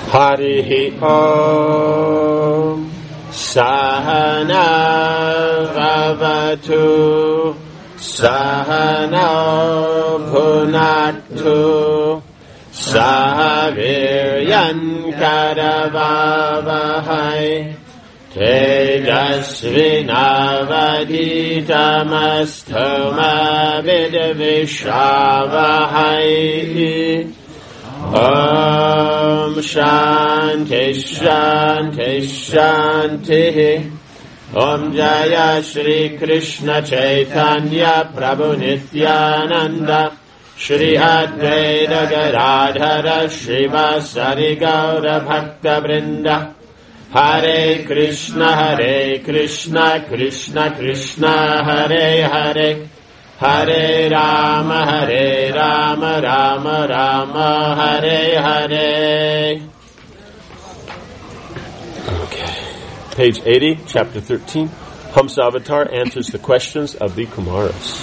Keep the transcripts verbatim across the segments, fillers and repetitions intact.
Harihi Om Sahana Vavatu Sahana Bhunatu Sahaviryan Karavavahai Tejasvinavaditamastu Vidvishavahai. Om Shanti Shanti Shanti. Om Jaya Shri Krishna Chaitanya Prabhu Nityananda Shri Advaita Gadadhara Srivasari Gaura Bhakta Vrinda. Hare Krishna Hare Krishna Krishna Krishna Hare Hare Hare Rama Hare Rama Rama Rama Hare Hare. Okay. Page eighty, chapter thirteen. Hamsa Avatar answers the questions of the Kumaras.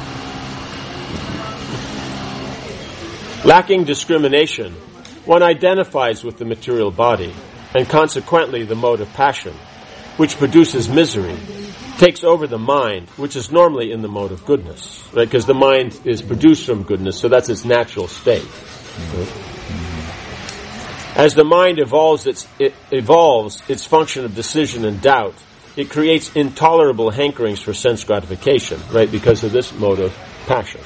Lacking discrimination, one identifies with the material body, and consequently the mode of passion, which produces misery, takes over the mind, which is normally in the mode of goodness, right? Because the mind is produced from goodness, so that's its natural state. Right? As the mind evolves its it evolves its function of decision and doubt, it creates intolerable hankerings for sense gratification, right? Because of this mode of passion.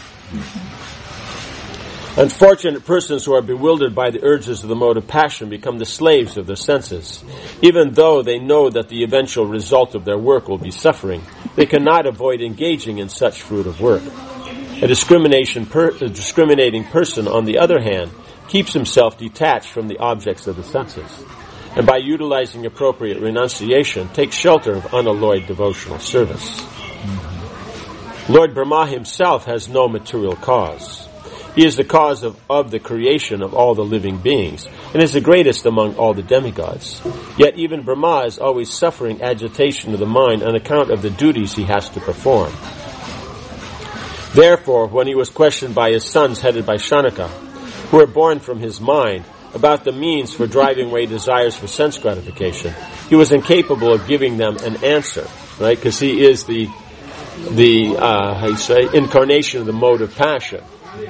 Unfortunate persons who are bewildered by the urges of the mode of passion become the slaves of their senses. Even though they know that the eventual result of their work will be suffering, they cannot avoid engaging in such fruit of work. A, discrimination per, a discriminating person, on the other hand, keeps himself detached from the objects of the senses, and by utilizing appropriate renunciation, takes shelter of unalloyed devotional service. Mm-hmm. Lord Brahma himself has no material cause. He is the cause of, of the creation of all the living beings, and is the greatest among all the demigods. Yet even Brahma is always suffering agitation of the mind on account of the duties he has to perform. Therefore, when he was questioned by his sons headed by Shanaka, who were born from his mind, about the means for driving away desires for sense gratification, he was incapable of giving them an answer, right? Because he is the, the uh, how you say, incarnation of the mode of passion.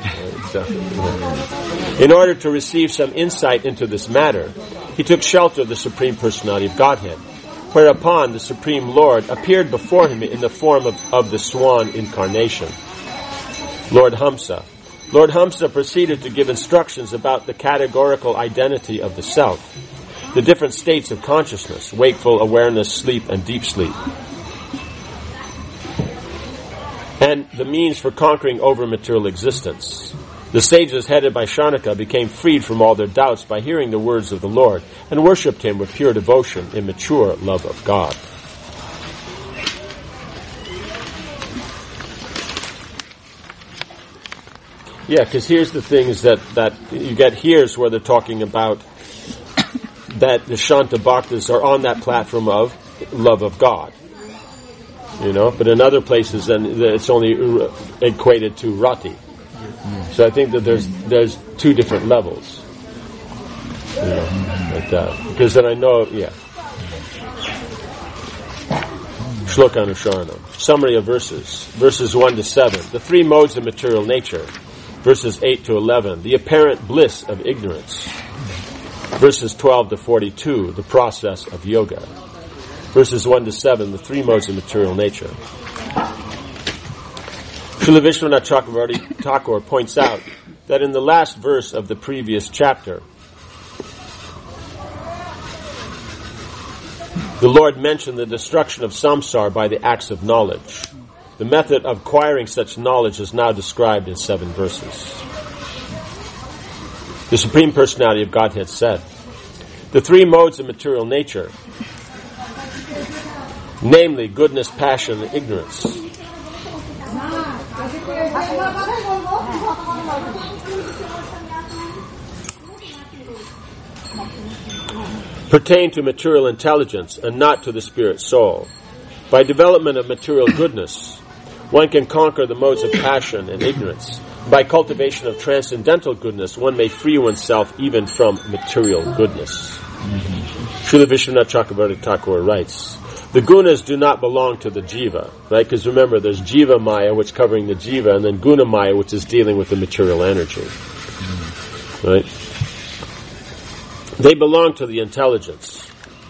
In order to receive some insight into this matter, he took shelter of the Supreme Personality of Godhead, whereupon the Supreme Lord appeared before him in the form of, of the swan incarnation, Lord Hamsa. Lord Hamsa proceeded to give instructions about the categorical identity of the self, the different states of consciousness, wakeful, awareness, sleep, and deep sleep, and the means for conquering over material existence. The sages headed by Shanaka became freed from all their doubts by hearing the words of the Lord and worshipped him with pure devotion in mature love of God. Yeah, because here's the things that, that you get here is where they're talking about that the Shanta Bhaktas are on that platform of love of God. You know, but in other places, then it's only equated to rati. So I think that there's there's two different levels. You know, like that. Because then I know, yeah. Shloka Anusharanam. Summary of verses. Verses one to seven. The three modes of material nature. Verses eight to eleven. The apparent bliss of ignorance. Verses twelve to forty-two. The process of yoga. Verses one to seven, the three modes of material nature. Srila Vishwanath Chakravarti Thakur points out that in the last verse of the previous chapter, the Lord mentioned the destruction of samsara by the acts of knowledge. The method of acquiring such knowledge is now described in seven verses. The Supreme Personality of Godhead said, the three modes of material nature, namely goodness, passion, and ignorance, pertain to material intelligence and not to the spirit soul. By development of material goodness, one can conquer the modes of passion and ignorance, by cultivation of transcendental goodness, one may free oneself even from material goodness. Srila Vishwanath Chakravarti Thakur writes, the gunas do not belong to the jiva, right? Because remember, there's jiva maya, which is covering the jiva, and then guna maya, which is dealing with the material energy, right? They belong to the intelligence.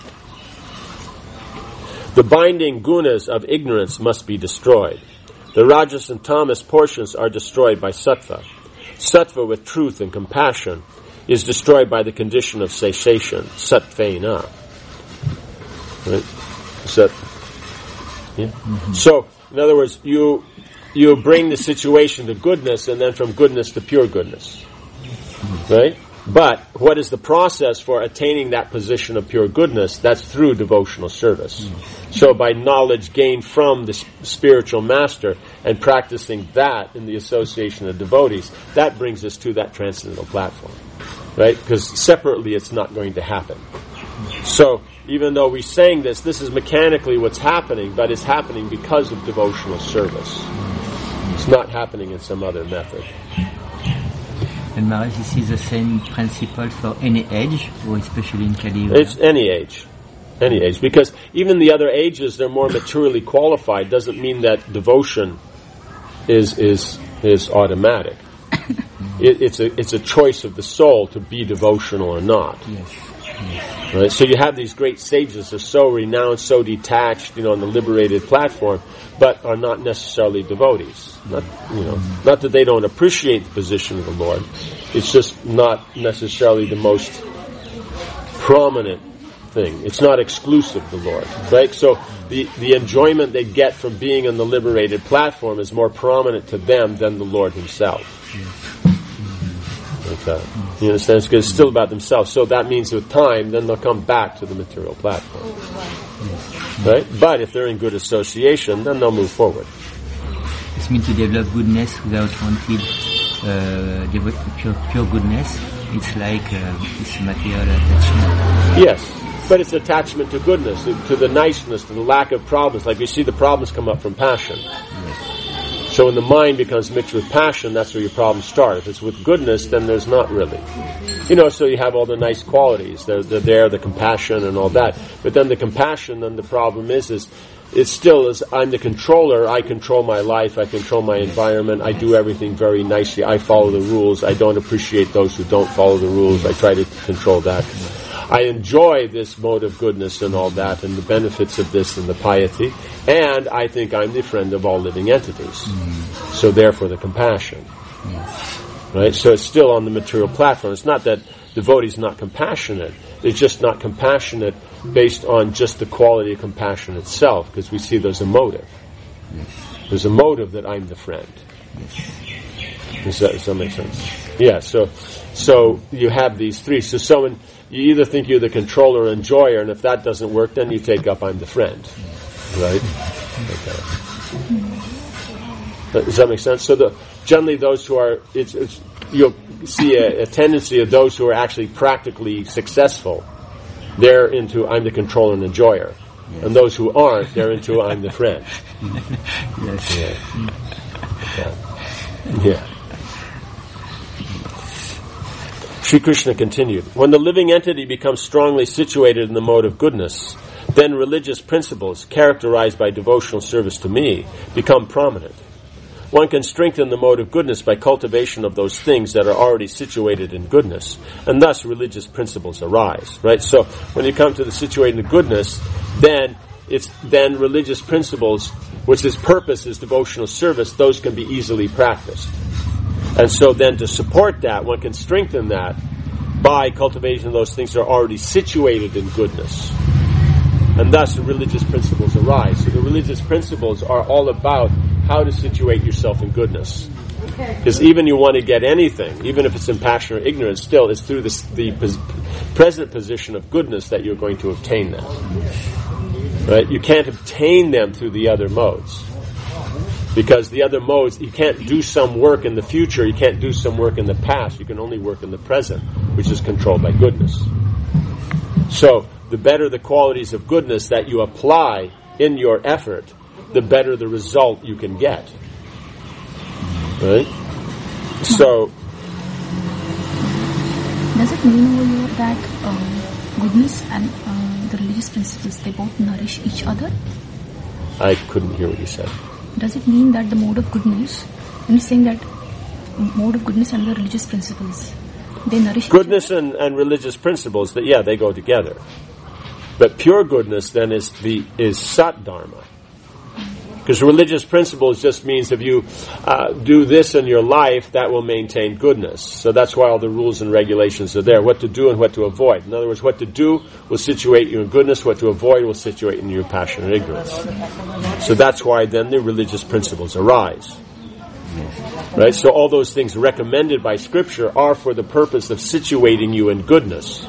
The binding gunas of ignorance must be destroyed. The rajas and tamas portions are destroyed by sattva. Sattva with truth and compassion is destroyed by the condition of cessation, sattvena. Right? Sat- yeah? Mm-hmm. So, in other words, you you bring the situation to goodness, and then from goodness to pure goodness. Right? But what is the process for attaining that position of pure goodness? That's through devotional service. Mm. So by knowledge gained from the spiritual master and practicing that in the association of devotees, that brings us to that transcendental platform. Right? Because separately it's not going to happen. So even though we're saying this, this is mechanically what's happening, but it's happening because of devotional service. It's not happening in some other method. And Maharaj, this is the same principle for any age, or especially in Kali Yuga? It's any age. Any age. Because even the other ages, they're more materially qualified. Doesn't mean that devotion is is is automatic. it, it's a it's a choice of the soul to be devotional or not. Yes. Yes. Right? So you have these great sages who are so renowned, so detached, you know, on the liberated platform, but are not necessarily devotees. Not, you know, not that they don't appreciate the position of the Lord. It's just not necessarily the most prominent thing. It's not exclusive to the Lord, right? So the the enjoyment they get from being on the liberated platform is more prominent to them than the Lord Himself. Like that. You understand? Because it's still about themselves. So that means with time, then they'll come back to the material platform, right? But if they're in good association, then they'll move forward. This means to develop goodness without wanting uh, develop pure, pure goodness. It's like uh, this material attachment. Yes, but it's attachment to goodness, to the niceness, to the lack of problems. Like you see the problems come up from passion. Yes. So when the mind becomes mixed with passion, that's where your problems start. If it's with goodness, then there's not really. You know, so you have all the nice qualities. They're, they're there, the compassion and all that. But then the compassion, then the problem is, is it still is, I'm the controller, I control my life, I control my environment, I do everything very nicely, I follow the rules, I don't appreciate those who don't follow the rules, I try to control that. I enjoy this mode of goodness and all that, and the benefits of this and the piety, and I think I'm the friend of all living entities. Mm. So therefore the compassion. Mm. Right? So it's still on the material platform. It's not that devotees not compassionate. They're just not compassionate based on just the quality of compassion itself, because we see there's a motive. Yes. There's a motive that I'm the friend. Yes. Does that, does that make sense? Yeah, so so you have these three. So someone, you either think you're the controller or enjoyer, and if that doesn't work, then you take up I'm the friend. Right? Okay. Does that make sense? So the generally those who are, it's, it's, you'll see a, a tendency of those who are actually practically successful, they're into I'm the controller and enjoyer. Yes. And those who aren't, they're into I'm the friend. Yes. Yeah. Yeah. Yeah. Sri Krishna continued, when the living entity becomes strongly situated in the mode of goodness, then religious principles, characterized by devotional service to me, become prominent. One can strengthen the mode of goodness by cultivation of those things that are already situated in goodness, and thus religious principles arise. Right? So when you come to the situated in goodness, then it's then religious principles, which its purpose is devotional service, those can be easily practiced. And so then to support that, one can strengthen that by cultivation of those things that are already situated in goodness. And thus the religious principles arise. So the religious principles are all about how to situate yourself in goodness. Because even you want to get anything, even if it's in passion or ignorance, still it's through this, the pos- present position of goodness that you're going to obtain them. Right? You can't obtain them through the other modes. Because the other modes, you can't do some work in the future, you can't do some work in the past, you can only work in the present, which is controlled by goodness. So, the better the qualities of goodness that you apply in your effort, the better the result you can get. Right? So, does it mean over here that uh, goodness and uh, the religious principles, they both nourish each other? I couldn't hear what you said. Does it mean that the mode of goodness, I'm saying that mode of goodness and the religious principles, they nourish goodness each other? and, and religious principles, that yeah, they go together. But pure goodness then is the is sat dharma. Because religious principles just means if you uh, do this in your life, that will maintain goodness. So that's why all the rules and regulations are there. What to do and what to avoid. In other words, what to do will situate you in goodness. What to avoid will situate in your passion and ignorance. So that's why then the religious principles arise. Right? So all those things recommended by Scripture are for the purpose of situating you in goodness.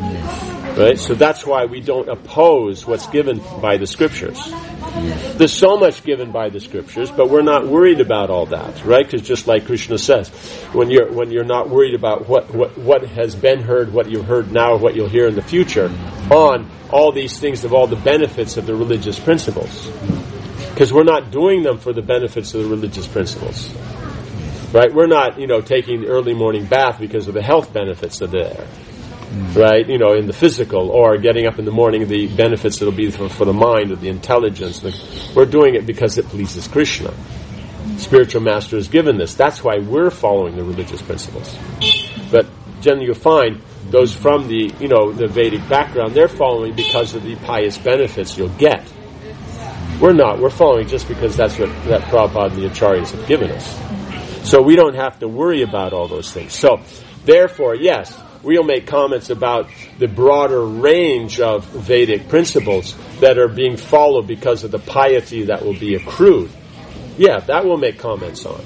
Right? So that's why we don't oppose what's given by the Scriptures. There's so much given by the Scriptures, but we're not worried about all that, right? Because just like Krishna says, when you're when you're not worried about what, what, what has been heard, what you've heard now, what you'll hear in the future, on all these things of all the benefits of the religious principles. Because we're not doing them for the benefits of the religious principles. Right? We're not, you know, taking the early morning bath because of the health benefits that are there. Right, you know, in the physical, or getting up in the morning, the benefits that'll be for, for the mind or the intelligence. We're doing it because it pleases Krishna. Spiritual Master has given this. That's why we're following the religious principles. But generally, you'll find those from the, you know, the Vedic background, they're following because of the pious benefits you'll get. We're not. We're following just because that's what that Prabhupada and the Acharyas have given us. So we don't have to worry about all those things. So, therefore, yes, we'll make comments about the broader range of Vedic principles that are being followed because of the piety that will be accrued. Yeah, that we'll make comments on.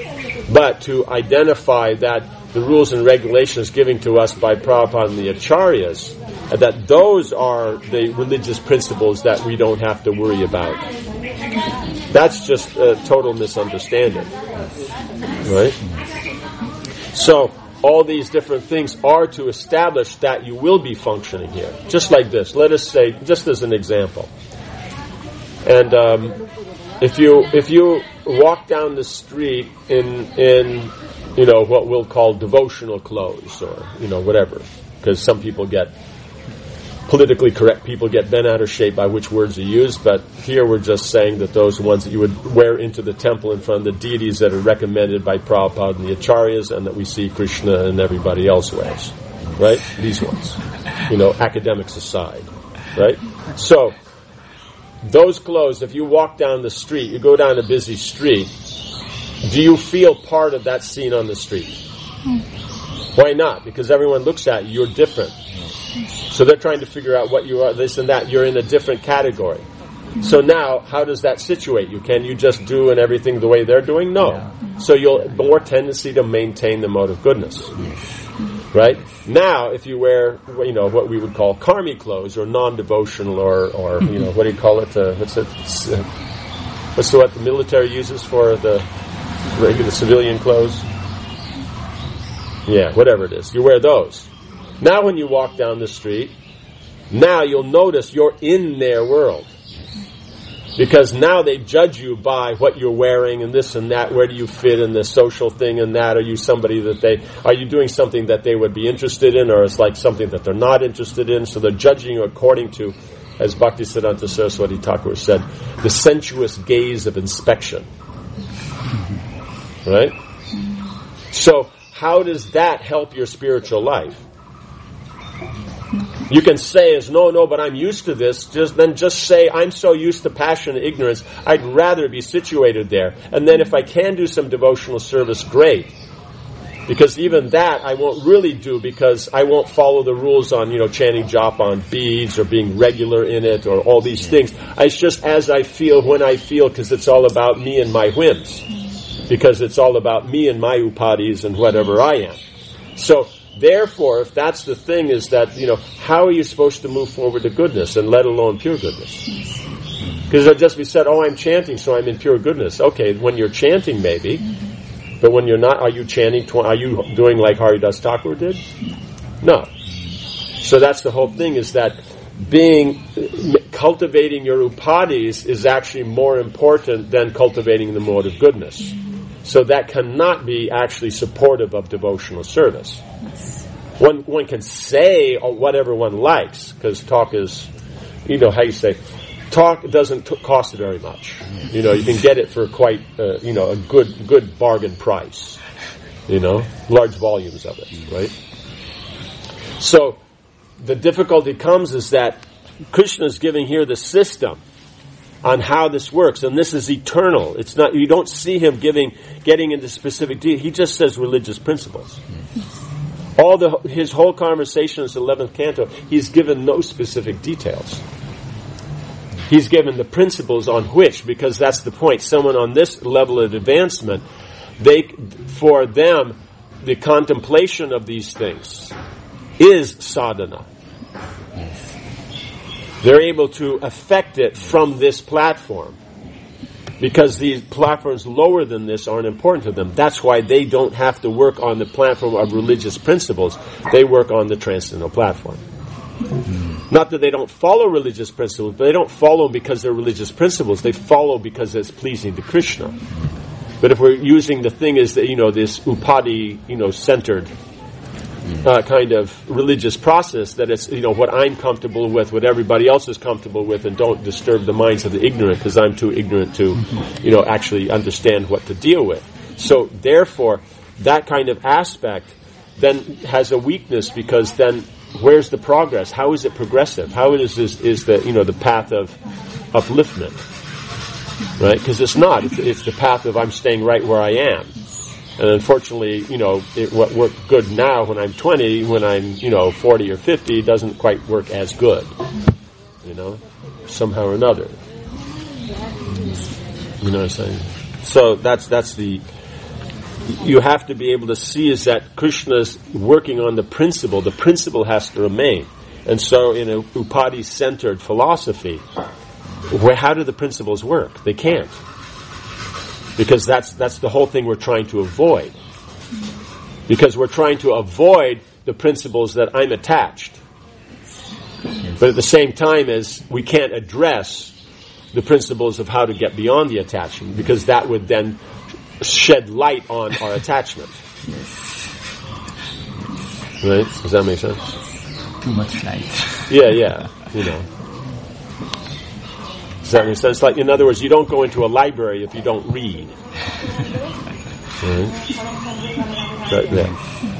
But to identify that the rules and regulations given to us by Prabhupada and the Acharyas, that those are the religious principles that we don't have to worry about. That's just a total misunderstanding. Right? So, all these different things are to establish that you will be functioning here. Just like this. Let us say, just as an example. And um, if you if you walk down the street in in you know what we'll call devotional clothes, or you know whatever, because some people get politically correct people get bent out of shape by which words are used, but here we're just saying that those ones that you would wear into the temple in front of the deities that are recommended by Prabhupada and the Acharyas, and that we see Krishna and everybody else wears. Right? These ones. You know, academics aside. Right? So, those clothes, if you walk down the street, you go down a busy street, do you feel part of that scene on the street? Why not? Because everyone looks at you, you're different. So they're trying to figure out what you are, this and that. You're in a different category. So now, how does that situate you? Can you just do and everything the way they're doing? No. Yeah. So you'll have more tendency to maintain the mode of goodness. Right? Now, if you wear, you know, what we would call karmi clothes, or non-devotional, or, or you know, what do you call it? Uh, what's it? Uh, what's the, what the military uses for the regular civilian clothes? Yeah, whatever it is. You wear those. Now when you walk down the street, now you'll notice you're in their world. Because now they judge you by what you're wearing and this and that. Where do you fit in this social thing and that? Are you somebody that they, are you doing something that they would be interested in, or it's like something that they're not interested in? So they're judging you according to, as Bhaktisiddhanta Saraswati Thakur said, the sensuous gaze of inspection. Right? So how does that help your spiritual life? You can say, as no, no, but I'm used to this. Just then just say, I'm so used to passion and ignorance, I'd rather be situated there. And then if I can do some devotional service, great. Because even that I won't really do, because I won't follow the rules on, you know, chanting japa on beads, or being regular in it, or all these things. It's just as I feel, when I feel, because it's all about me and my whims. Because it's all about me and my upadhis and whatever I am. So, therefore, if that's the thing, is that, you know, how are you supposed to move forward to goodness, and let alone pure goodness? Because it'll just be said, oh, I'm chanting, so I'm in pure goodness. Okay, when you're chanting, maybe, but when you're not, are you chanting, tw- are you doing like Haridas Thakur did? No. So that's the whole thing, is that being, cultivating your upadhis is actually more important than cultivating the mode of goodness. So that cannot be actually supportive of devotional service. One one can say whatever one likes, because talk is, you know, how you say, talk doesn't t- cost very much. You know, you can get it for quite, uh, you know, a good good bargain price. You know, large volumes of it, right? So the difficulty comes is that Krishna is giving here the system on how this works, and this is eternal. It's not, you don't see him giving, getting into specific detail. He just says religious principles. All the, his whole conversation in this eleventh canto, he's given no specific details. He's given the principles on which, because that's the point, someone on this level of advancement, they, for them, the contemplation of these things is sadhana. They're able to affect it from this platform, because these platforms lower than this aren't important to them. That's why they don't have to work on the platform of religious principles. They work on the transcendental platform. Mm-hmm. Not that they don't follow religious principles, but they don't follow because they're religious principles. They follow because it's pleasing to Krishna. But if we're using the thing as, you know, this upadi, you know, centered Uh, kind of religious process, that it's, you know, what I'm comfortable with, what everybody else is comfortable with, and don't disturb the minds of the ignorant, because I'm too ignorant to, you know, actually understand what to deal with. So therefore, that kind of aspect then has a weakness, because then where's the progress? How is it progressive? How is this, is the, you know, the path of upliftment? Right? Because it's not. It's, it's the path of I'm staying right where I am. And unfortunately, you know, it, what worked good now when I'm twenty, when I'm, you know, forty or fifty, doesn't quite work as good. You know, somehow or another. You know what I'm saying? So that's that's the. You have to be able to see is that Krishna's working on the principle. The principle has to remain. And so, in a upadi-centered philosophy, where how do the principles work? They can't. Because that's that's the whole thing we're trying to avoid. Because we're trying to avoid the principles that I'm attached. But at the same time as we can't address the principles of how to get beyond the attachment, because that would then shed light on our attachment. Right? Does that make sense? Too much light. Yeah, yeah. You know. Does that make sense? Like, in other words, you don't go into a library if you don't read. Right? Right there.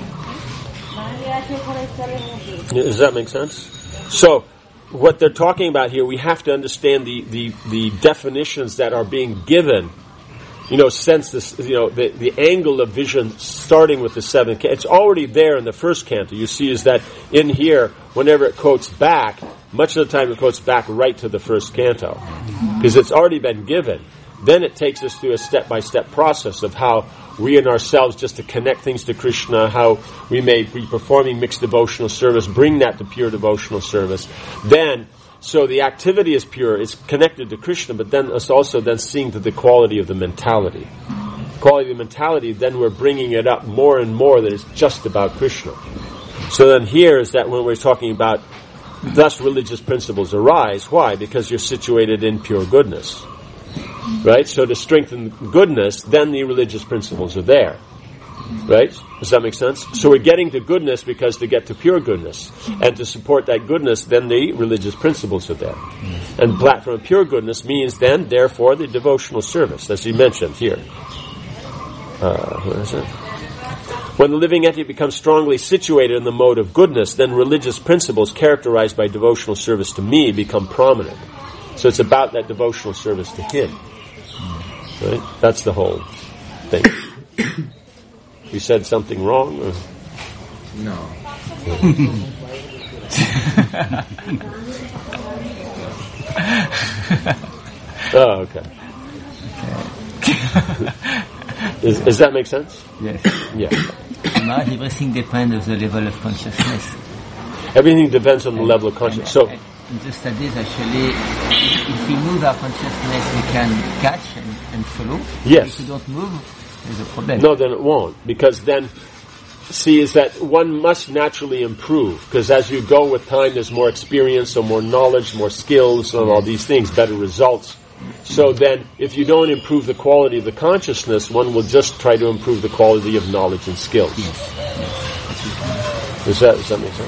Does that make sense? So, what they're talking about here, we have to understand the, the, the definitions that are being given. You know, sense this, you know, the, the angle of vision starting with the seventh canto. It's already there in the first canto. You see is that in here, whenever it quotes back, much of the time it quotes back right to the first canto. Because it's already been given. Then it takes us through a step-by-step process of how we in ourselves, just to connect things to Krishna, how we may be performing mixed devotional service, bring that to pure devotional service. Then, so the activity is pure, it's connected to Krishna, but then it's also then seeing to the quality of the mentality. Quality of the mentality, then we're bringing it up more and more that it's just about Krishna. So then here is that when we're talking about, thus religious principles arise. Why? Because you're situated in pure goodness. Right? So to strengthen goodness, then the religious principles are there. Right? Does that make sense? So we're getting to goodness because to get to pure goodness. And to support that goodness, then the religious principles are there. And platform of pure goodness means then, therefore, the devotional service, as he mentioned here. Uh, where is it? When the living entity becomes strongly situated in the mode of goodness, then religious principles characterized by devotional service to me become prominent. So it's about that devotional service to him. Right? That's the whole thing. We said something wrong? Or? No. Oh, okay. Is, does that make sense? Yes. Yeah. Maharaj, everything depends on the level of consciousness. Everything depends on the level of consciousness. So, in the studies, actually, if we move our consciousness, we can catch and, and follow. Yes. If we don't move, there's a problem. No, then it won't. Because then, see, is that one must naturally improve. Because as you go with time, there's more experience, so more knowledge, more skills, and all these things, better results So then, if you don't improve the quality of the consciousness, one will just try to improve the quality of knowledge and skills. Does that, does that make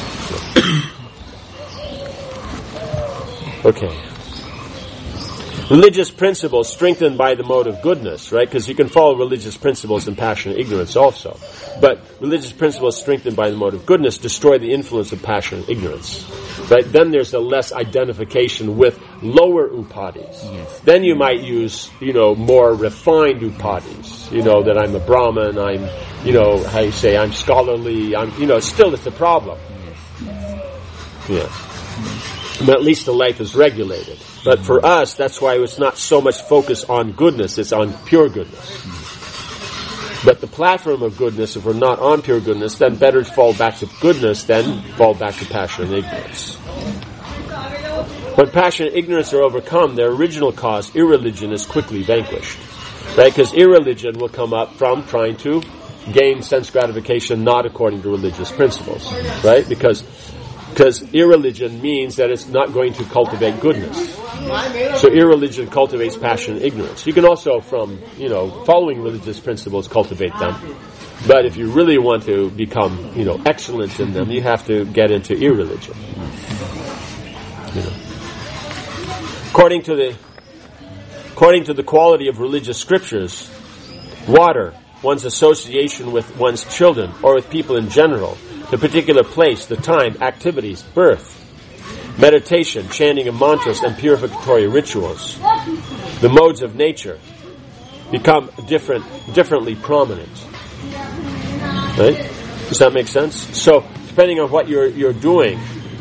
sense? Okay. Religious principles strengthened by the mode of goodness, right? Because you can follow religious principles in passion and ignorance also. But religious principles strengthened by the mode of goodness destroy the influence of passion and ignorance, right? Then there's a less identification with lower upadis. Yes. Then you might use, you know, more refined upadis. You know, that I'm a Brahmin, I'm, you know, how you say, I'm scholarly, I'm, you know, still it's a problem. Yes. Yeah. But at least the life is regulated. But for us, that's why it's not so much focus on goodness, it's on pure goodness. But the platform of goodness, if we're not on pure goodness, then better fall back to goodness than fall back to passion and ignorance. When passion and ignorance are overcome, their original cause, irreligion, is quickly vanquished. Right? Because irreligion will come up from trying to gain sense gratification not according to religious principles. Right? Because Because irreligion means that it's not going to cultivate goodness. So irreligion cultivates passion and ignorance. You can also, from, you know, following religious principles, cultivate them. But if you really want to become, you know, excellent in them, you have to get into irreligion. You know. According to the, according to the quality of religious scriptures, water, one's association with one's children, or with people in general, the particular place, the time, activities, birth, meditation, chanting of mantras, and purificatory rituals, the modes of nature, become different, differently prominent. Right? Does that make sense? So, depending on what you're you're doing,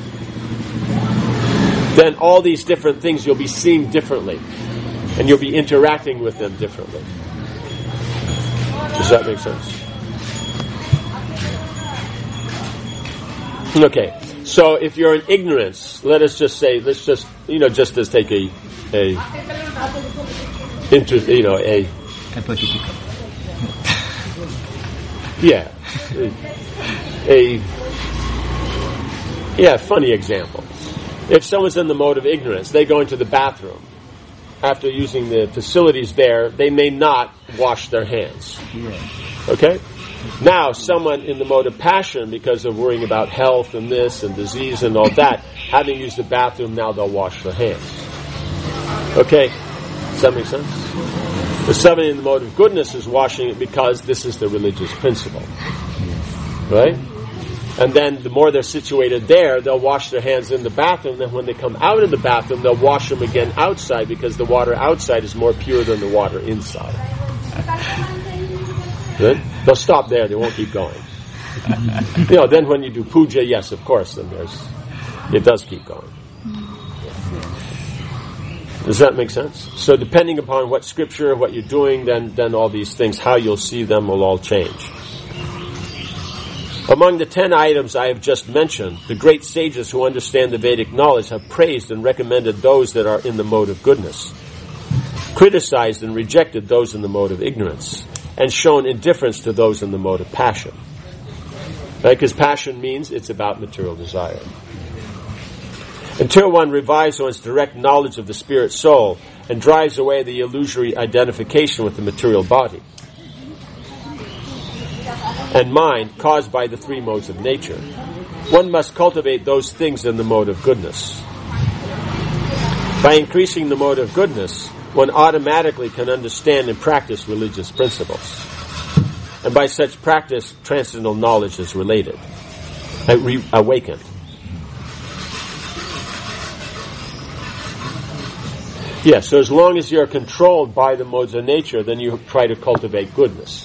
then all these different things you'll be seeing differently, and you'll be interacting with them differently. Does that make sense? Okay, so if you're in ignorance, let us just say, let's just, you know, just as take a, a, inter, you know, a, yeah, a, a, yeah, funny example. If someone's in the mode of ignorance, they go into the bathroom. After using the facilities there, they may not wash their hands. Okay? Now, someone in the mode of passion, because of worrying about health and this and disease and all that, having used the bathroom, now they'll wash their hands. Okay? Does that make sense? The someone in the mode of goodness is washing it because this is the religious principle. Right? And then the more they're situated there, they'll wash their hands in the bathroom. Then when they come out of the bathroom, they'll wash them again outside because the water outside is more pure than the water inside. Good? They'll stop there. They won't keep going. You know, then when you do puja, yes, of course, then there's, it does keep going. Does that make sense? So depending upon what scripture, what you're doing, then, then all these things, how you'll see them will all change. Among the ten items I have just mentioned, the great sages who understand the Vedic knowledge have praised and recommended those that are in the mode of goodness, criticized and rejected those in the mode of ignorance, and shown indifference to those in the mode of passion. Right? Because passion means it's about material desire. Until one revives one's direct knowledge of the spirit soul and drives away the illusory identification with the material body and mind caused by the three modes of nature, one must cultivate those things in the mode of goodness. By increasing the mode of goodness, one automatically can understand and practice religious principles. And by such practice, transcendental knowledge is related, re- awakened. Yes, yeah, so as long as you're controlled by the modes of nature, then you try to cultivate goodness.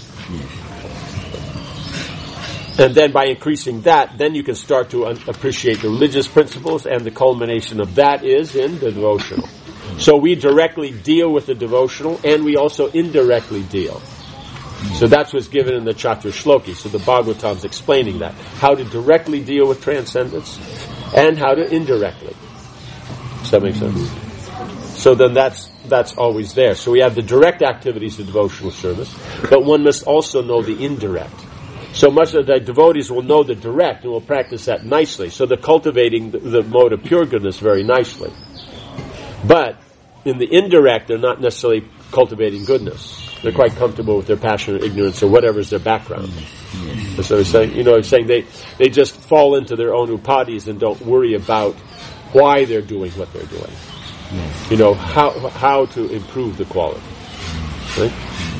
And then by increasing that, then you can start to un- appreciate the religious principles, and the culmination of that is in the devotional. So we directly deal with the devotional, and we also indirectly deal. So that's what's given in the Chatur Shloki. So the Bhagavatam's explaining that. How to directly deal with transcendence, and how to indirectly. Does that make sense? So then that's that's always there. So we have the direct activities of devotional service, but one must also know the indirect. So much of the devotees will know the direct and will practice that nicely. So they're cultivating the, the mode of pure goodness very nicely. But in the indirect, they're not necessarily cultivating goodness. They're quite comfortable with their passion or ignorance or whatever's their background. Yes. So he's saying, you know, he's saying they, they just fall into their own upadis and don't worry about why they're doing what they're doing. Yes. You know, how how to improve the quality. Right?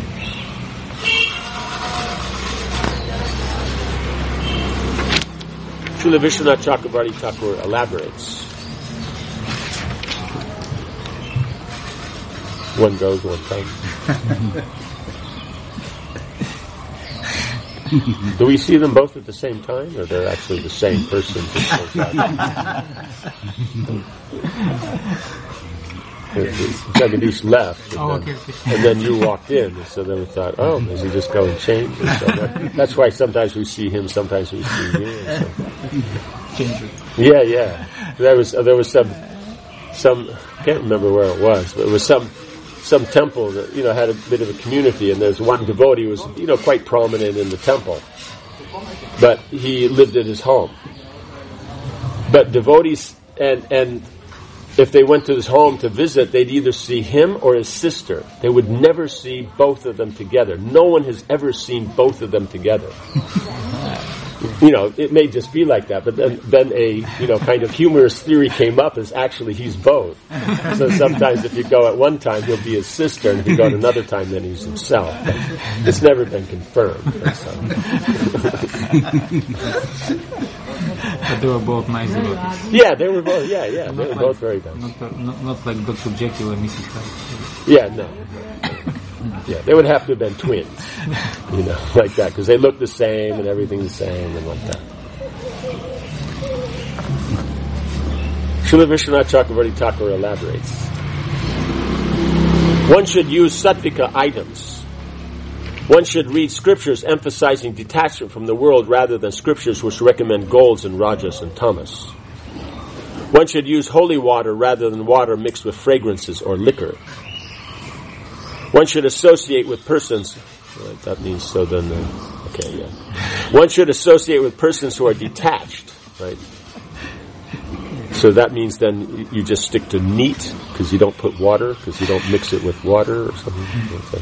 Srila Vishwanath Chakravarti Thakur elaborates. One goes, one comes. Do we see them both at the same time, or they're actually the same person? Jagadish left, and, oh, then, okay. and then you walked in, and so then we thought, oh, does he just go and change? And so that, that's why sometimes we see him, sometimes we see you. So. Yeah, yeah. There was uh, there was some some I can't remember where it was, but it was some. some temple that, you know, had a bit of a community, and there's one devotee who was, you know, quite prominent in the temple, but he lived at his home. But devotees, and and if they went to his home to visit, they'd either see him or his sister. They would never see both of them together. No one has ever seen both of them together. You know, it may just be like that, but then, then a, you know, kind of humorous theory came up as actually he's both. So sometimes if you go at one time, he'll be his sister, and if you go at another time, then he's himself. But it's never been confirmed. So. But they were both nice devotees. Yeah, they were both, yeah, yeah, they were like, both very nice. Not, not, not like Doctor Jekyll and Missus Hyde. Yeah, no. Yeah, they would have to have been twins, you know, like that, because they look the same and everything's the same and like that. Srila Vishwanath Chakravarti Thakur elaborates. One should use sattvika items. One should read scriptures emphasizing detachment from the world rather than scriptures which recommend golds and rajas and tamas. One should use holy water rather than water mixed with fragrances or liquor. One should associate with persons, right, that means so then, uh, okay, yeah. One should associate with persons who are detached, right? So that means then you just stick to neat, because you don't put water, because you don't mix it with water or something. Okay.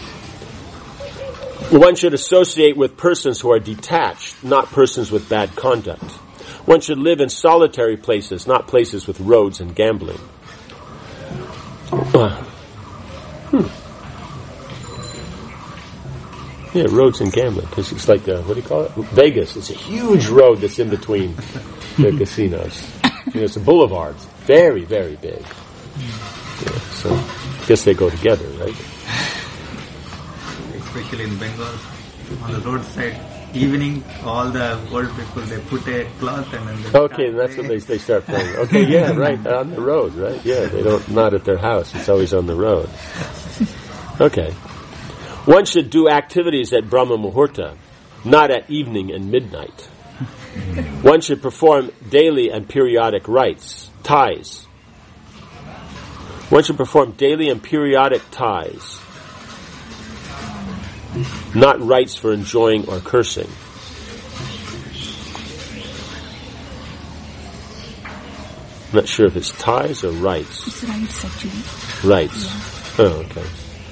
One should associate with persons who are detached, not persons with bad conduct. One should live in solitary places, not places with roads and gambling. Uh, hmm. Yeah, roads and gambling, because it's like, a, what do you call it? Vegas. It's a huge road that's in between the casinos. You know, it's a boulevard. It's very, very big. Yeah, so, I guess they go together, right? Especially in Bengal, on the roadside, evening, all the old people, they put a cloth and then they okay, and that's when they, they start playing. Okay, yeah, right, on the road, right? Yeah, they don't, not at their house. It's always on the road. Okay. One should do activities at Brahma Muhurta, not at evening and midnight. One should perform daily and periodic rites, ties. One should perform daily and periodic ties, not rites for enjoying or cursing. I'm not sure if it's ties or rites. It's rites, actually. Rites. Yeah. Oh, okay.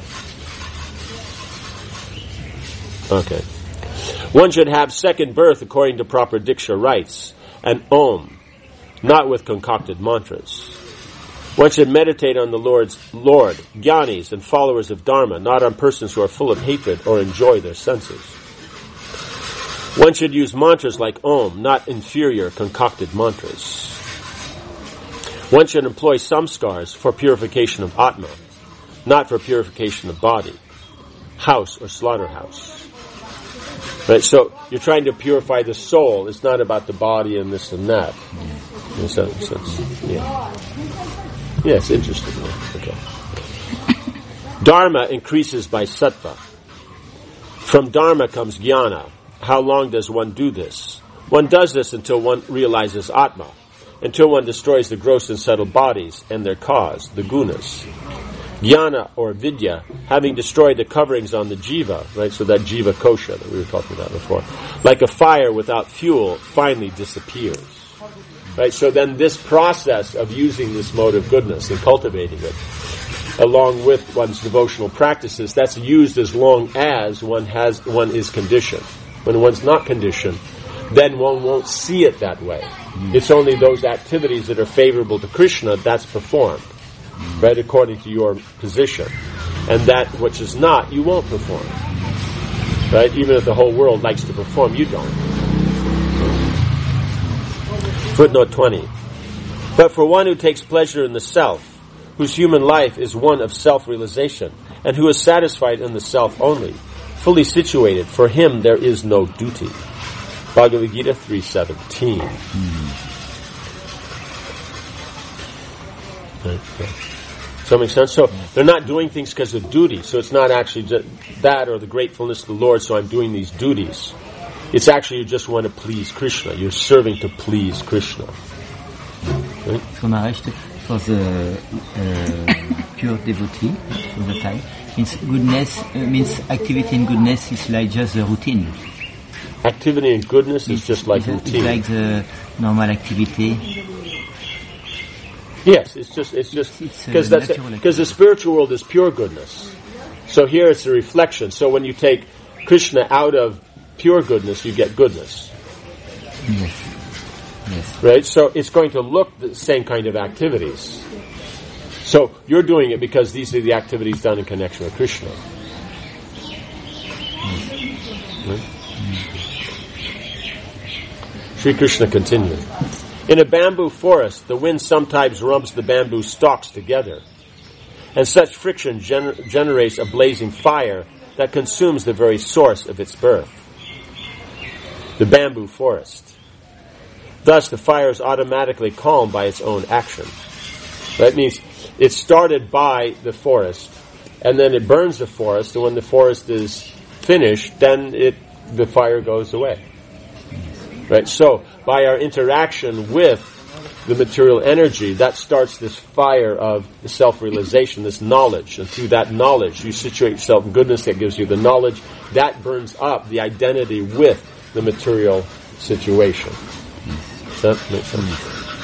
Okay. One should have second birth according to proper Diksha rites, and Om, not with concocted mantras. One should meditate on the Lord's Lord, jnanis, and followers of Dharma, not on persons who are full of hatred or enjoy their senses. One should use mantras like Om, not inferior concocted mantras. One should employ samskars for purification of Atma, not for purification of body, house or slaughterhouse. Right, so you're trying to purify the soul. It's not about the body and this and that. In some sense, yeah. Yeah, it's interesting. Yeah. Okay. Dharma increases by sattva. From dharma comes jnana. How long does one do this? One does this until one realizes Atma, until one destroys the gross and subtle bodies and their cause, the gunas. Jnana or vidya, having destroyed the coverings on the jiva, right, so that jiva kosha that we were talking about before, like a fire without fuel, finally disappears. Right, so then this process of using this mode of goodness and cultivating it along with one's devotional practices, that's used as long as one has one is conditioned. When one's not conditioned, then one won't see it that way. Mm. It's only those activities that are favorable to Krishna that's performed, mm. right, according to your position. And that which is not, you won't perform. Right? Even if the whole world likes to perform, you don't. Footnote twenty. But for one who takes pleasure in the self, whose human life is one of self-realization, and who is satisfied in the self only, fully situated, for him there is no duty. Bhagavad Gita three seventeen. Mm. Okay. Does that make sense? So they're not doing things because of duty. So it's not actually just that or the gratefulness to the Lord, so I'm doing these duties. It's actually you just want to please Krishna. You're serving to please Krishna. Right? So Maharaj, for the uh, pure devotee, for the type, means goodness, uh, means activity in goodness is like just the routine. Activity in goodness is just like it's, routine. It's like the normal activity. Yes, it's just it's just because that's because the spiritual world is pure goodness. So here it's a reflection. So when you take Krishna out of pure goodness, you get goodness. Yes. Yes. Right? So it's going to look the same kind of activities. So you're doing it because these are the activities done in connection with Krishna. Mm. Right? Mm. Sri Krishna continued. In a bamboo forest, the wind sometimes rubs the bamboo stalks together, and such friction gener- generates a blazing fire that consumes the very source of its birth, the bamboo forest. Thus, the fire is automatically calmed by its own action. That means it started by the forest, and then it burns the forest, and when the forest is finished, then it the fire goes away. Right? So, by our interaction with the material energy, that starts this fire of the self-realization, this knowledge. And through that knowledge, you situate yourself in goodness that gives you the knowledge. That burns up the identity with the material situation. Does that make sense?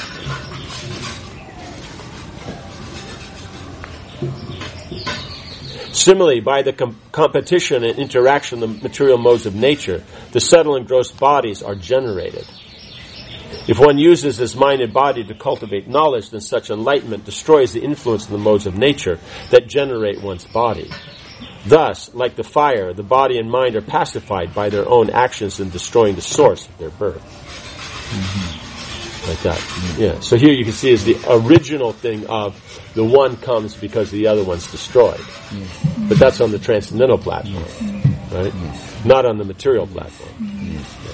Similarly, by the com- competition and interaction of the material modes of nature, the subtle and gross bodies are generated. If one uses his mind and body to cultivate knowledge, then such enlightenment destroys the influence of the modes of nature that generate one's body. Thus, like the fire, the body and mind are pacified by their own actions in destroying the source of their birth. Mm-hmm. Like that. Mm-hmm. Yeah. So here you can see is the original thing of the one comes because the other one's destroyed. Mm-hmm. But that's on the transcendental platform, mm-hmm. right? Mm-hmm. Not on the material platform. Mm-hmm.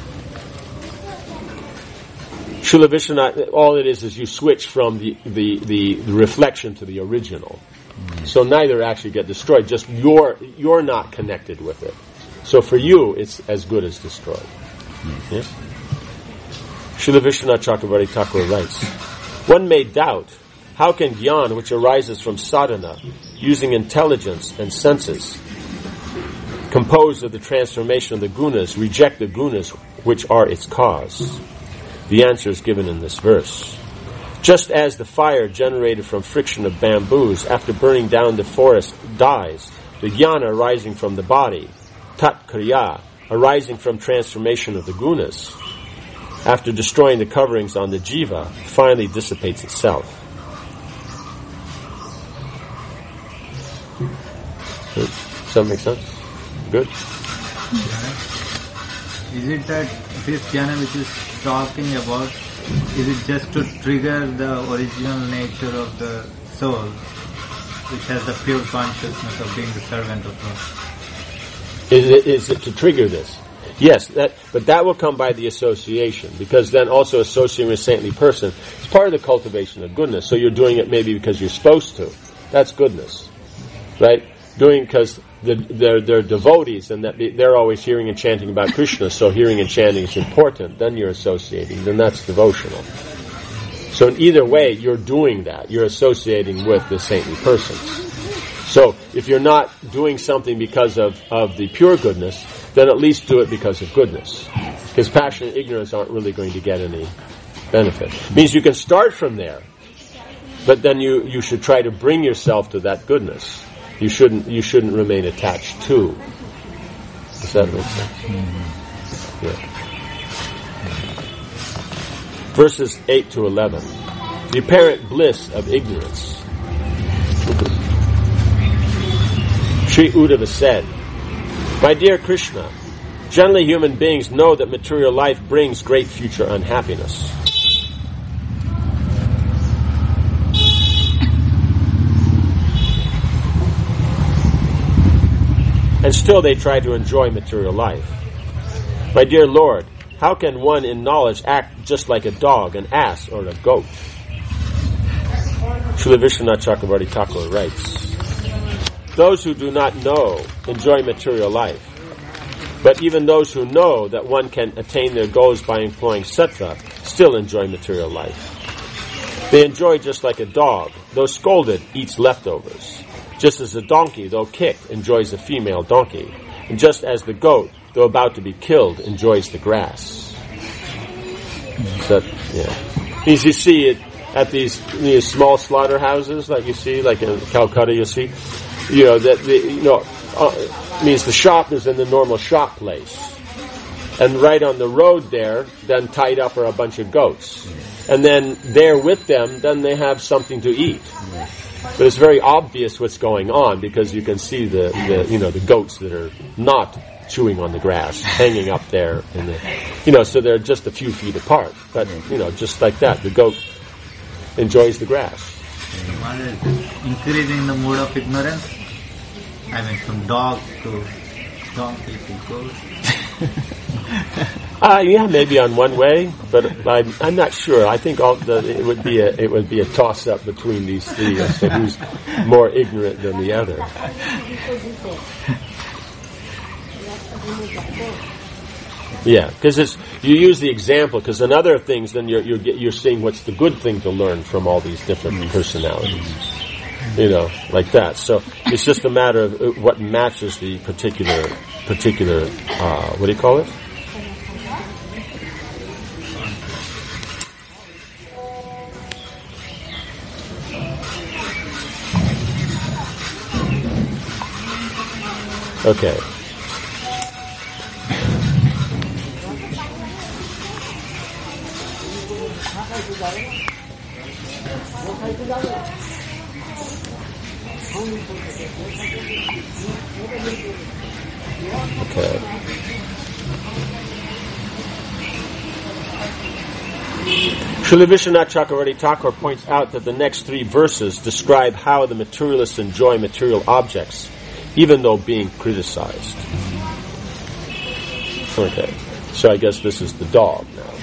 Srila Vishwanath, all it is is you switch from the, the, the, the reflection to the original. Mm-hmm. So neither actually get destroyed, just you're, you're not connected with it. So for you, it's as good as destroyed. Mm-hmm. Yeah? Srila Vishwanath Chakravarti Thakur writes, one may doubt, how can jnana, which arises from sadhana, using intelligence and senses, composed of the transformation of the gunas, reject the gunas which are its cause? The answer is given in this verse. Just as the fire generated from friction of bamboos after burning down the forest dies, the jnana arising from the body, tat kriya, arising from transformation of the gunas, after destroying the coverings on the jiva, finally dissipates itself. Good. Does that make sense? Good? Is it that this jnana which is talking about, is it just to trigger the original nature of the soul, which has the pure consciousness of being the servant of God? Is it, is it to trigger this? Yes, that, but that will come by the association, because then also associating with a saintly person is part of the cultivation of goodness. So you're doing it maybe because you're supposed to. That's goodness, right? Doing because the, they're, they're devotees and that they're always hearing and chanting about Krishna, so hearing and chanting is important. Then you're associating. Then that's devotional. So in either way, you're doing that. You're associating with the saintly persons. So if you're not doing something because of, of the pure goodness, then at least do it because of goodness. Because passion and ignorance aren't really going to get any benefit. It means you can start from there, But then you, you should try to bring yourself to that goodness. You shouldn't you shouldn't remain attached to. Does that make sense? Mm-hmm. Yeah. Verses eight to eleven. The apparent bliss of ignorance. Sri Uddhava said, "My dear Krishna, generally human beings know that material life brings great future unhappiness. And still they try to enjoy material life. My dear Lord, how can one in knowledge act just like a dog, an ass, or a goat?" Srila Vishwanath Chakravarti Thakur writes, "Those who do not know enjoy material life. But even those who know that one can attain their goals by employing sattva still enjoy material life. They enjoy just like a dog, though scolded, eats leftovers. Just as a donkey, though kicked, enjoys a female donkey. And just as the goat, though about to be killed, enjoys the grass." So, yeah. As you see it at these, these small slaughterhouses, like you see, like in Calcutta, you see, you know, that the, you know, uh, means the shop is in the normal shop place. And right on the road there, then tied up are a bunch of goats. And then there with them, then they have something to eat. But it's very obvious what's going on because you can see the, the you know the goats that are not chewing on the grass, hanging up there, in the, you know, so they're just a few feet apart. But you know, just like that, the goat enjoys the grass. One is increasing the mood of ignorance. I mean, from dog to donkey to goat. Uh, yeah, maybe on one way, but I'm, I'm not sure. I think all the, it would be a it would be a toss up between these three as to who's more ignorant than the other. Yeah, because it's you use the example because in other things, then you're you're you're seeing what's the good thing to learn from all these different personalities. You know, like that. So it's just a matter of what matches the particular particular uh, what do you call it? Okay. Okay. Srila Vishwanath Chakravarti Thakur points out that the next three verses describe how the materialists enjoy material objects, even though being criticized. Okay. So I guess this is the dog now.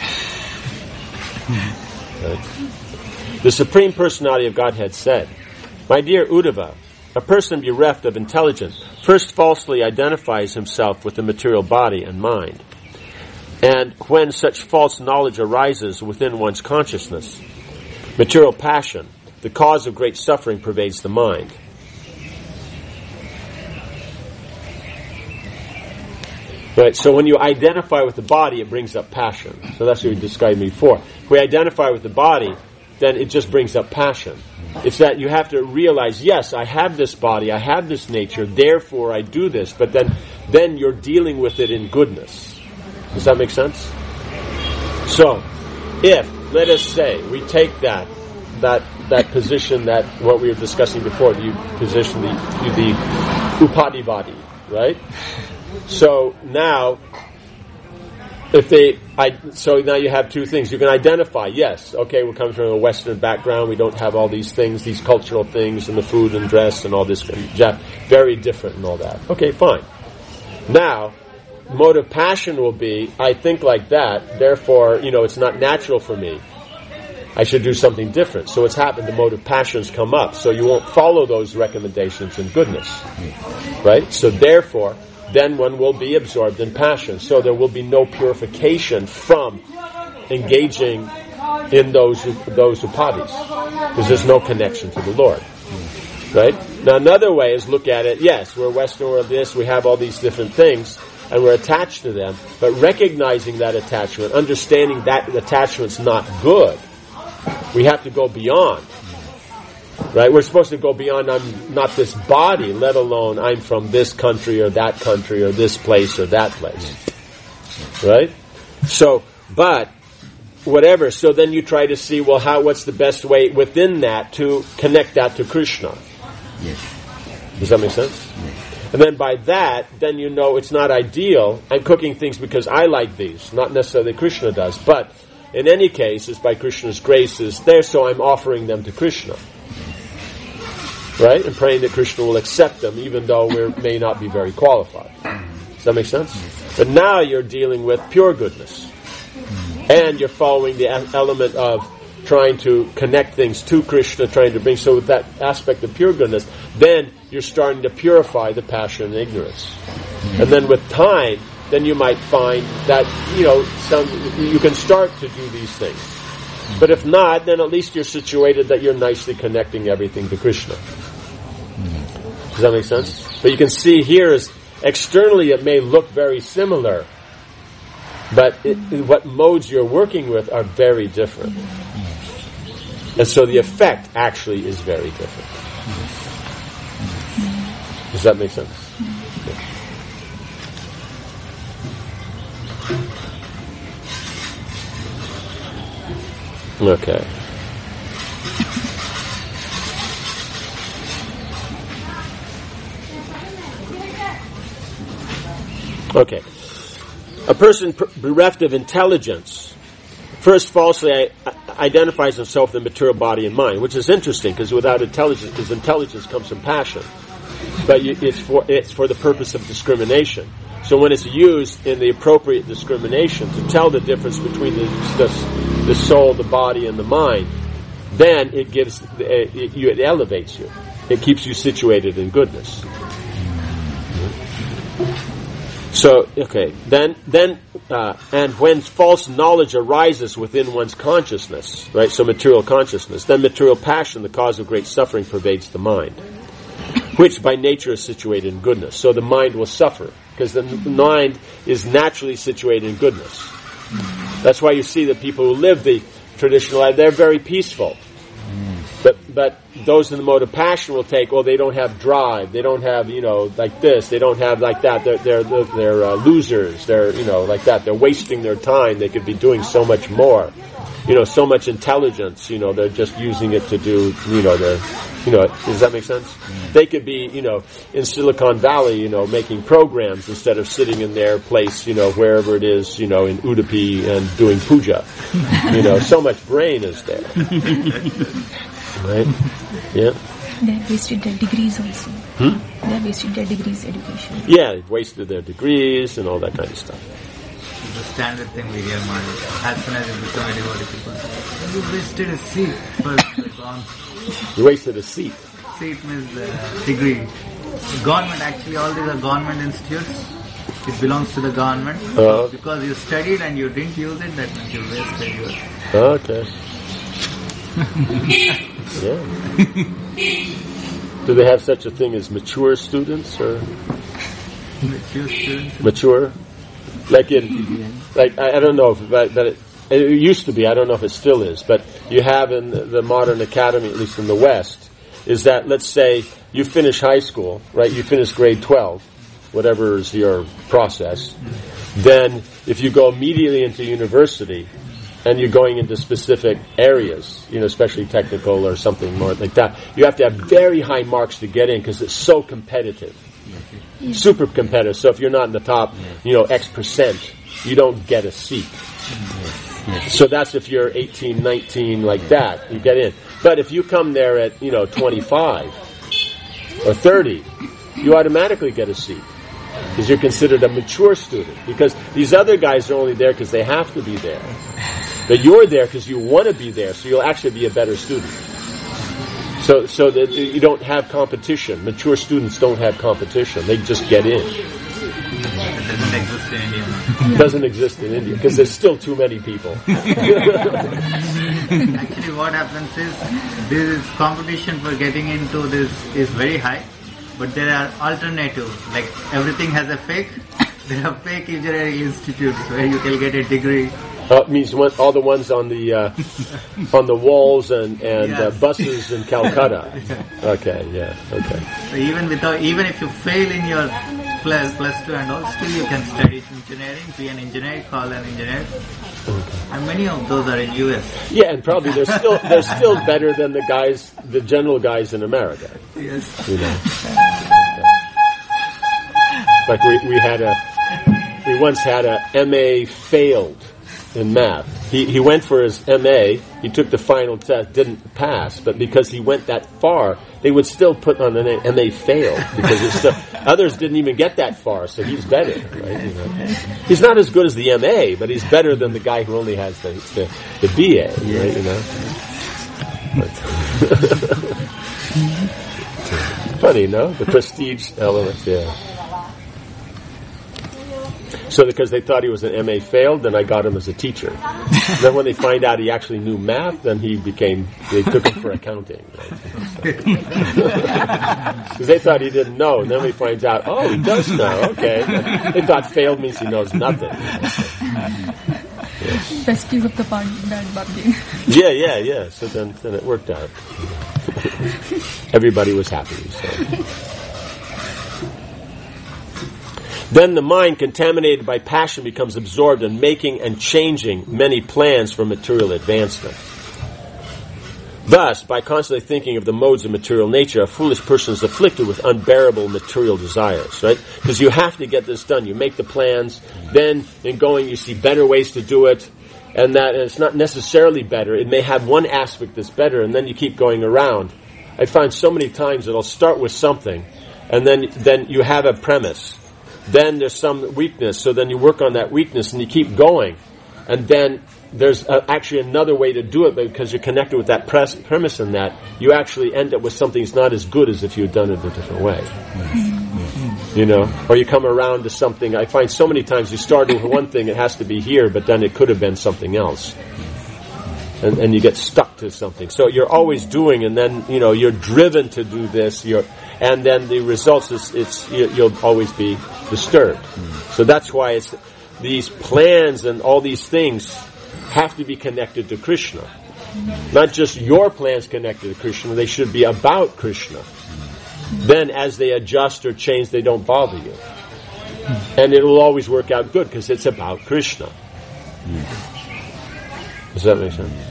Right. The Supreme Personality of Godhead said, "My dear Uddhava, a person bereft of intelligence first falsely identifies himself with the material body and mind. And when such false knowledge arises within one's consciousness, material passion, the cause of great suffering, pervades the mind. Right, so when you identify with the body, it brings up passion. So that's what we described before. If we identify with the body, then it just brings up passion. It's that you have to realize, yes, I have this body, I have this nature, therefore I do this, but then, then you're dealing with it in goodness. Does that make sense? So, if, let us say, we take that, that, that position that, what we were discussing before, the position, the, the upadivadi, right? So now, if they, I, so now you have two things. You can identify, yes, okay, we're coming from a Western background, we don't have all these things, these cultural things, and the food and dress and all this, very different and all that. Okay, fine. Now, mode of passion will be, I think like that, therefore, you know, it's not natural for me. I should do something different. So what's happened, the mode of passions come up. So you won't follow those recommendations in goodness. Right? So therefore, then one will be absorbed in passion. So there will be no purification from engaging in those those upadis. Because there's no connection to the Lord. Right? Now another way is look at it, yes, we're Western, we're this, we have all these different things, and we're attached to them, but recognizing that attachment, understanding that attachment's not good, we have to go beyond. Right? We're supposed to go beyond, I'm not this body, let alone I'm from this country or that country or this place or that place. Right? So, but, whatever, so then you try to see, well, how, what's the best way within that to connect that to Krishna? Yes. Does that make sense? Yes. And then by that, then you know it's not ideal. I'm cooking things because I like these, not necessarily Krishna does. But in any case, it's by Krishna's grace is there, so I'm offering them to Krishna. Right? And praying that Krishna will accept them, even though we may not be very qualified. Does that make sense? But now you're dealing with pure goodness. And you're following the element of trying to connect things to Krishna, trying to bring, so with that aspect of pure goodness, then you're starting to purify the passion and ignorance. And then with time, then you might find that, you know, some, you can start to do these things. But if not, then at least you're situated that you're nicely connecting everything to Krishna. Does that make sense? But you can see here is, externally it may look very similar, but it, what modes you're working with are very different. And so the effect actually is very different. Does that make sense? Yeah. Okay. Okay. A person bereft of intelligence first falsely identifies himself with the material body and mind, which is interesting because without intelligence, because intelligence comes from passion, but you, it's for it's for the purpose of discrimination. So when it's used in the appropriate discrimination to tell the difference between the the, the soul, the body, and the mind, then it gives it, it, it elevates you. It keeps you situated in goodness. So, okay, then, then, uh, and when false knowledge arises within one's consciousness, right, so material consciousness, then material passion, the cause of great suffering, pervades the mind, which by nature is situated in goodness. So the mind will suffer, because the mind is naturally situated in goodness. That's why you see that people who live the traditional life, they're very peaceful. But but those in the mode of passion will take, well, they don't have drive, they don't have, you know, like this, they don't have like that, they're they're they're, they're uh, losers, they're, you know, like that, they're wasting their time, they could be doing so much more, you know, so much intelligence, you know, they're just using it to do, you know, their, you know, does that make sense? Mm. They could be, you know, in Silicon Valley, you know, making programs instead of sitting in their place, you know, wherever it is, you know, in Udupi and doing puja. You know, so much brain is there. Right? Yeah. They have wasted their degrees also. Hmm? They have wasted their degrees education. Yeah, they've wasted their degrees and all that kind of stuff. It's a standard thing we hear, man. As soon as you become a devotee, people say, you wasted a seat for gone. You wasted a seat. Seat means uh, degree. Government, actually, all these are government institutes. It belongs to the government. Uh, because you studied and you didn't use it, that means you wasted yours. Okay. Yeah. Do they have such a thing as mature students or Mature students? mature? Like in, like I, I don't know, if, but, but it, it used to be. I don't know if it still is, but you have in the, the modern academy, at least in the West, is that let's say you finish high school, right? You finish grade twelve, whatever is your process. Then, if you go immediately into university, and you're going into specific areas, you know, especially technical or something more like that, you have to have very high marks to get in because it's so competitive. Yeah. Super competitive. So if you're not in the top, you know, X percent, you don't get a seat. Yeah. So that's if you're eighteen, nineteen, like that, you get in. But if you come there at, you know, twenty-five or thirty, you automatically get a seat. Because you're considered a mature student. Because these other guys are only there because they have to be there. But you're there because you want to be there, so you'll actually be a better student. So so that you don't have competition. Mature students don't have competition. They just get in. It doesn't exist in India. It doesn't exist in India because there's still too many people. Actually, what happens is this competition for getting into this is very high, but there are alternatives. Like everything has a fake. There are fake engineering institutes where you can get a degree Uh, it means one, all the ones on the uh, on the walls and and Yes. uh, buses in Calcutta. Okay, yeah, okay. So even without, even if you fail in your plus plus two and all, still you can study engineering, be an engineer, call an engineer, and many of those are in U S. Yeah, and probably they're still they're still better than the guys, the general guys in America. Yes. You know, like we we had a we once had a M A failed in math. He he went for his M A. He took the final test, didn't pass, but because he went that far, they would still put on an M A failed because it's still, others didn't even get that far, so he's better. Right? You know? He's not as good as the M A, but he's better than the guy who only has the the, the B A. Right? You know. But funny, no? The prestige element, yeah. So because they thought he was an M A failed, then I got him as a teacher. Then when they find out he actually knew math, then he became, they took him for accounting. Because they thought he didn't know, and then we find out, oh, he does know, okay. They thought failed means he knows nothing. Yes. Rescue of the bad bargain. Yeah, yeah, yeah. So then, then it worked out. Everybody was happy, so... Then the mind, contaminated by passion, becomes absorbed in making and changing many plans for material advancement. Thus, by constantly thinking of the modes of material nature, a foolish person is afflicted with unbearable material desires, right? Because you have to get this done. You make the plans, then in going you see better ways to do it, and that and it's not necessarily better. It may have one aspect that's better, and then you keep going around. I find so many times that I'll start with something, and then then you have a premise. Then there's some weakness, so then you work on that weakness and you keep going. And then there's uh, actually another way to do it, but because you're connected with that pres- premise and that, you actually end up with something that's not as good as if you had done it a different way. You know? Or you come around to something, I find so many times you start with one thing, it has to be here, but then it could have been something else. And, and you get stuck to something. So you're always doing, and then, you know, you're driven to do this, you're, and then the results is, it's, you, you'll always be disturbed. Mm. So that's why it's, these plans and all these things have to be connected to Krishna. Mm. Not just your plans connected to Krishna, they should be about Krishna. Mm. Then as they adjust or change, they don't bother you. Mm. And it will always work out good, because it's about Krishna. Mm. Does that make sense?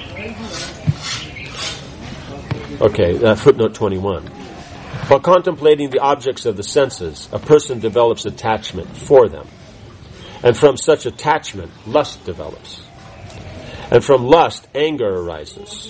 Okay, uh, footnote twenty-one. While contemplating the objects of the senses, a person develops attachment for them. And from such attachment, lust develops. And from lust, anger arises.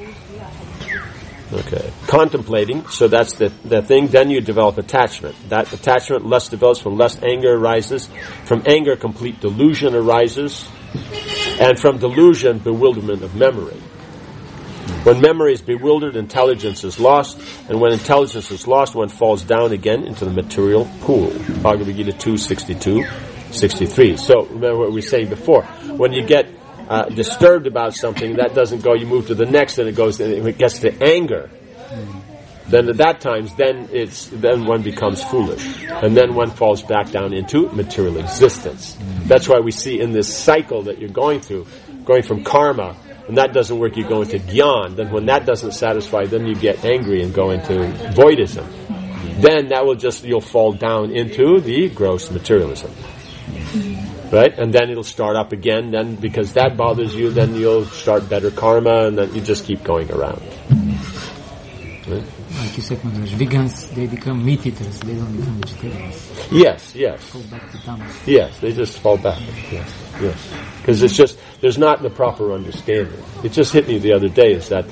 Okay. Contemplating, so that's the, the thing, then you develop attachment. That attachment, lust develops, from lust, anger arises. From anger, complete delusion arises. And from delusion, bewilderment of memory. When memory is bewildered, intelligence is lost, and when intelligence is lost, one falls down again into the material pool. Bhagavad Gita two sixty-two, sixty-three. So remember what we were saying before. When you get uh, disturbed about something, that doesn't go, you move to the next, and it goes, and it gets to anger. Then at that time, then it's then one becomes foolish, and then one falls back down into material existence. That's why we see in this cycle that you're going through, going from karma. When that doesn't work, you go into gyan. Then when that doesn't satisfy, then you get angry and go into voidism. Then that will just, you'll fall down into the gross materialism. Right? And then it'll start up again. Then because that bothers you, then you'll start better karma, and then you just keep going around. Right? Like you said, Maharaj, vegans, they become meat eaters, they don't become vegetarians. Yes, yes. Go back to tamas. Yes, they just fall back. Yes, yes. Because it's just, there's not the proper understanding. It just hit me the other day, is that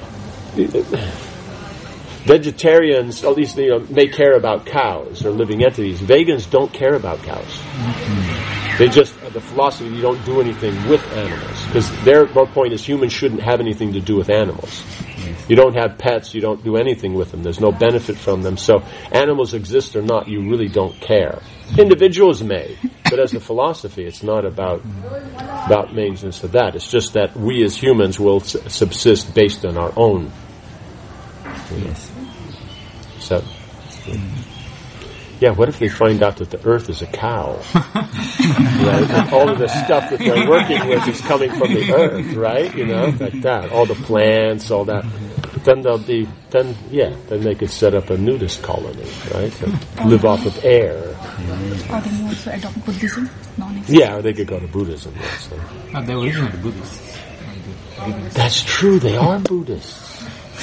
vegetarians, at least, you know, may care about cows or living entities. Vegans don't care about cows. Mm-hmm. They just, the philosophy, you don't do anything with animals. Because their, their point is humans shouldn't have anything to do with animals. You don't have pets, you don't do anything with them. There's no benefit from them. So animals exist or not, you really don't care. Individuals may, but as a philosophy, it's not about about maintenance of that. It's just that we as humans will s- subsist based on our own. You know. Yes. So, Yeah, what if they find out that the earth is a cow? Right? And all of the stuff that they're working with is coming from the earth, right? You know, like that. All the plants, all that. Then they'll be, then, yeah, then they could set up a nudist colony, right? And live off of air. Or they may also adopt Buddhism? Yeah, or they could go to Buddhism. Yeah, so. Uh, they're originally Buddhists. That's true, they are Buddhists.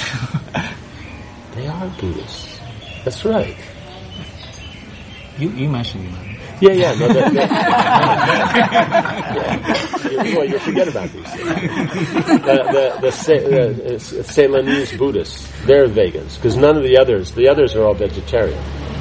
They are Buddhists. That's right. You, you mentioned it. Yeah, yeah, no, that, that, yeah. You, well, you forget about these things. The, the, the, the, the Ceylonese Buddhists, they're vegans, because none of the others, the others are all vegetarian.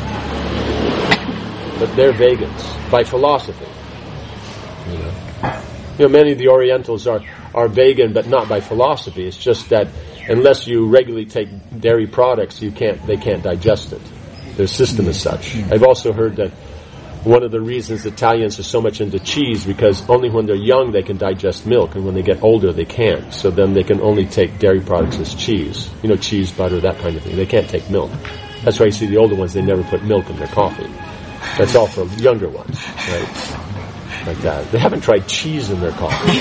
But they're vegans, by philosophy. You know, you know many of the Orientals are, are vegan, but not by philosophy. It's just that unless you regularly take dairy products, you can't, they can't digest it. Their system is such. I've also heard that one of the reasons Italians are so much into cheese, because only when they're young they can digest milk, and when they get older they can't. So then they can only take dairy products as cheese. You know, cheese, butter, that kind of thing. They can't take milk. That's why you see the older ones, they never put milk in their coffee. That's all for younger ones, right? Like that. They haven't tried cheese in their coffee.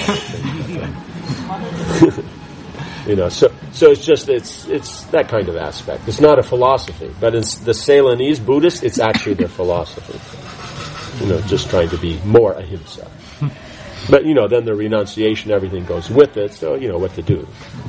You know, so so it's just it's it's that kind of aspect. It's not a philosophy, but it's the Ceylonese Buddhists. It's actually their philosophy. You know, just trying to be more ahimsa. But you know, then the renunciation, everything goes with it. So you know what to do.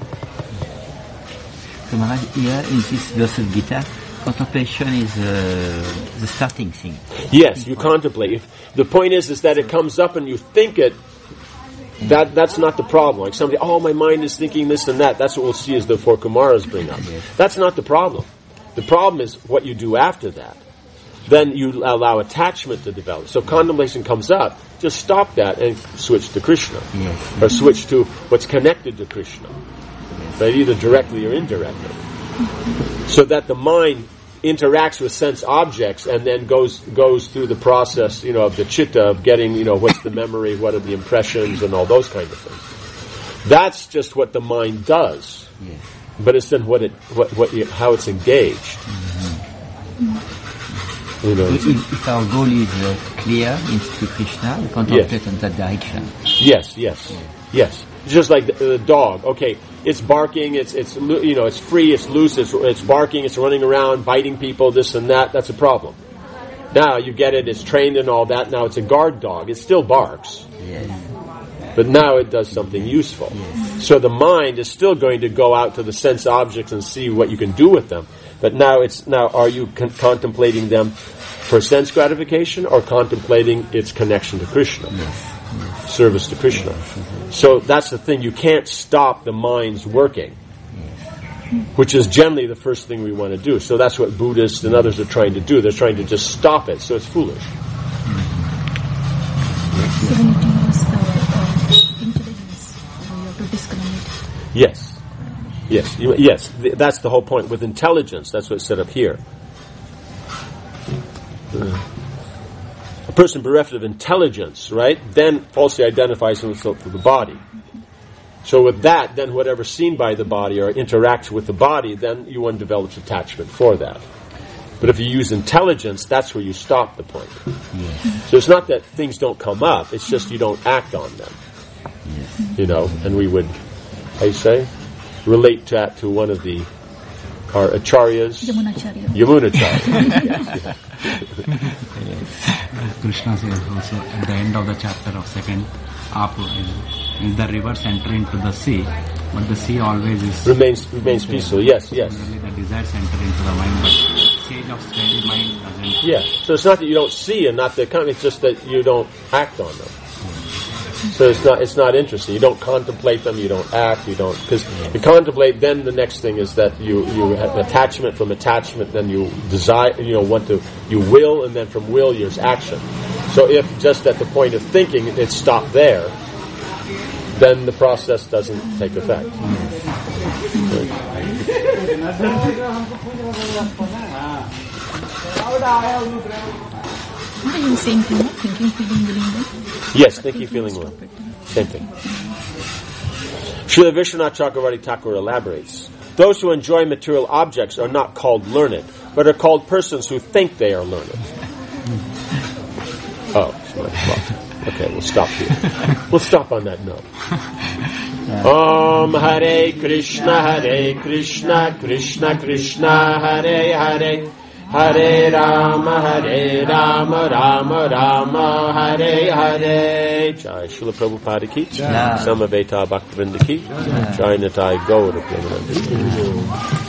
So Maharaj, here in this verse of Gita, contemplation is uh, the starting thing. Yes, you contemplate. If the point is, is that it comes up and you think it. That that's not the problem. Like somebody, oh, my mind is thinking this and that. That's what we'll see as the four Kumaras bring up. That's not the problem. The problem is what you do after that. Then you allow attachment to develop. So contemplation comes up, just stop that and switch to Krishna. Yes. Or switch to what's connected to Krishna. Right? Either directly or indirectly. So that the mind interacts with sense objects and then goes goes through the process, you know, of the chitta, of getting, you know, what's the memory, what are the impressions, and all those kind of things. That's just what the mind does. Yes. But it's then what it, what, what, how it's engaged. Mm-hmm. You know. So if, if our goal is uh, clear, means to Krishna, we contemplate yes. in that direction. Yes, yes, yes. yes. It's just like the, the dog. Okay, it's barking. It's it's you know it's free. It's loose. It's it's barking. It's running around, biting people. This and that. That's a problem. Now you get it. It's trained and all that. Now it's a guard dog. It still barks. Yes. But now it does something useful. Yes. So the mind is still going to go out to the sense objects and see what you can do with them. But now it's now are you con- contemplating them for sense gratification or contemplating its connection to Krishna? Yes. Yes. Service to Krishna. Yes. So that's the thing. You can't stop the mind's working, yes. which is generally the first thing we want to do. So that's what Buddhists and others are trying to do. They're trying to just stop it. So it's foolish. So we need to use the uh, intelligence. So you have to discriminate. Yes. Yes. You, yes. Th- that's the whole point. With intelligence, that's what's set up here. Uh. A person bereft of intelligence, right, then falsely identifies himself with the body. So with that, then whatever's seen by the body or interacts with the body, then you one develops attachment for that. But if you use intelligence, that's where you stop the point. Yes. So it's not that things don't come up, it's just you don't act on them. Yes. You know, and we would, how you say, relate that to one of the our acharyas. Yamunacharya. Yamunacharya. Yes, yeah. Yes. Krishna says also at the end of the chapter of second up is the rivers enter into the sea, but the sea always is remains remains peaceful. Yes, yes. The desires enter into the mind, but stage of steady mind doesn't. Yeah. So it's not that you don't see and not the kind. It's just that you don't act on them. So it's not it's not interesting. You don't contemplate them. You don't act. You don't because you contemplate. Then the next thing is that you you have attachment. From attachment, then you desire. You know, want to you will, and then from will, there's action. So if just at the point of thinking it's stopped there, then the process doesn't take effect. Are you the same thing? No? Thinking, feeling, willing. Then? Yes, thinking, feeling, willing. Same thing. Srila Vishwanath Chakravarti Thakur elaborates. Those who enjoy material objects are not called learned. but are called persons who think they are learned. Oh, well, okay, we'll stop here. We'll stop on that note. Om Hare Krishna, Hare Krishna, Krishna Krishna, Hare Hare, Hare Rama, Hare Rama, Rama Rama, Hare Hare. Jai Srila Prabhupada ki, Samaveta Bhaktivinoda ki, Jai Nitai Gaura Premanandi.